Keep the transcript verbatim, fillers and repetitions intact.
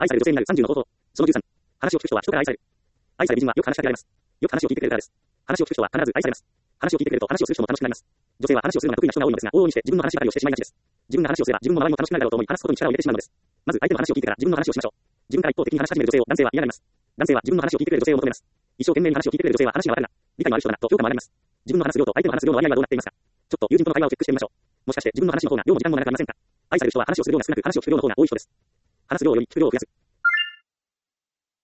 愛される女性になるさんじゅうの方法。そのじゅうさん。話を聞く人は人から愛される。愛される美人はよく話しかけられます。よく話を聞いてくれるからです。話を聞く人は必ず愛されます。話を聞いてくれると話をする人も楽しくなります。女性は話をするのが得意な人が多いのですが、往々にして自分の話ばかりをしてしまいがちです。自分が話をすれば自分の周りも楽しくなるだろうと思い話すことに力を入れてしまうのです。まず相手の話を聞いてから自分の話をしましょう。自分から一方的に話し始める女性を男性は嫌がります。男性は自分の話を聞いてくれる女性を求めます。一生懸命に話を聞いてくれる女性は話がわかるな、理解のある人だなと評価も上がります。自分の話す量と相手の話す量の割合はどうなっていますか。ちょっと友人との会話をチェックしてみましょう。もしかして自分の話の方が量も時間も長くありませんか。愛される人は話をする量が少なく話を聞く量の方が多い人です。話す量より聞く量を増やす。